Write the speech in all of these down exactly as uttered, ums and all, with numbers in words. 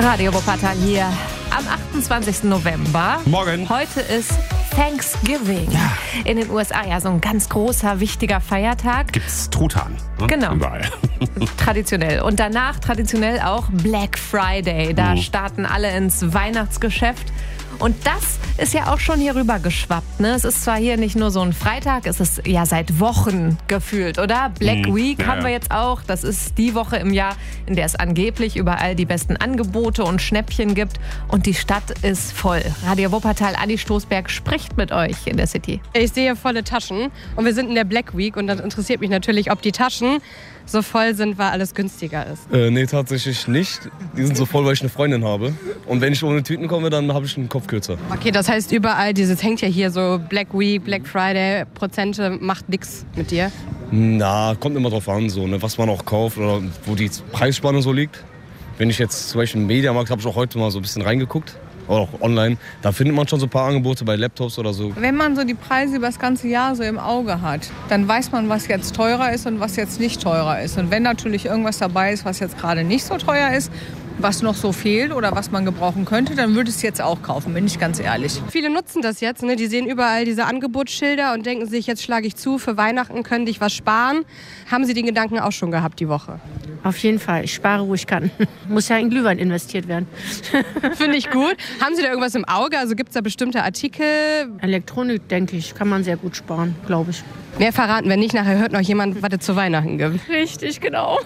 Radio Wuppertal hier am achtundzwanzigsten November. Morgen. Heute ist Thanksgiving. Ja. In den U S A ja so ein ganz großer, wichtiger Feiertag. Gibt's Truthahn. Ne? Genau. Überall. Traditionell. Und danach traditionell auch Black Friday. Da Mhm. starten alle ins Weihnachtsgeschäft. Und das ist ja auch schon hier rüber geschwappt. Ne? Es ist zwar hier nicht nur so ein Freitag, es ist ja seit Wochen gefühlt, oder? Black Mhm. Week Ja, haben wir ja. jetzt auch. Das ist die Woche im Jahr, in der es angeblich überall die besten Angebote und Schnäppchen gibt. Und die Stadt ist voll. Radio Wuppertal, Adi Stoßberg spricht mit euch in der City. Ich sehe volle Taschen und wir sind in der Black Week und das interessiert mich natürlich, ob die Taschen so voll sind, weil alles günstiger ist. Äh, nee, tatsächlich nicht. Die sind so voll, weil ich eine Freundin habe. Und wenn ich ohne Tüten komme, dann habe ich einen Kopf kürzer. Okay, das heißt überall, dieses hängt ja hier so Black Week, Black Friday, Prozente, macht nix mit dir. Na, kommt immer drauf an, so, ne, was man auch kauft oder wo die Preisspanne so liegt. Wenn ich jetzt zum Beispiel im Mediamarkt, habe ich auch heute mal so ein bisschen reingeguckt. Oder auch online. Da findet man schon so ein paar Angebote bei Laptops oder so. Wenn man so die Preise über das ganze Jahr so im Auge hat, dann weiß man, was jetzt teurer ist und was jetzt nicht teurer ist. Und wenn natürlich irgendwas dabei ist, was jetzt gerade nicht so teuer ist, was noch so fehlt oder was man gebrauchen könnte, dann würde ich es jetzt auch kaufen, bin ich ganz ehrlich. Viele nutzen das jetzt, ne? Die sehen überall diese Angebotsschilder und denken sich, jetzt schlage ich zu, für Weihnachten könnte ich was sparen. Haben Sie den Gedanken auch schon gehabt die Woche? Auf jeden Fall. Ich spare, wo ich kann. Muss ja in Glühwein investiert werden. Finde ich gut. Haben Sie da irgendwas im Auge? Also gibt es da bestimmte Artikel? Elektronik, denke ich, kann man sehr gut sparen, glaube ich. Mehr verraten wir nicht. Nachher hört noch jemand, was es zu Weihnachten gibt. Richtig, genau.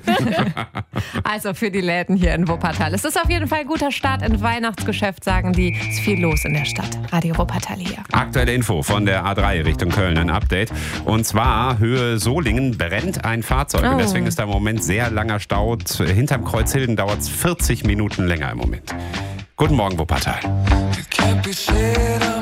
Also für die Läden hier in Wuppertal. Es ist auf jeden Fall ein guter Start ins Weihnachtsgeschäft, sagen die. Es ist viel los in der Stadt. Radio Wuppertal hier. Aktuelle Info von der A drei Richtung Köln, ein Update. Und zwar Höhe Solingen brennt ein Fahrzeug. Oh. Und deswegen ist da im Moment sehr langer Stau. Hinterm Kreuzhilden dauert es vierzig Minuten länger im Moment. Guten Morgen, Wuppertal. You can't be scared of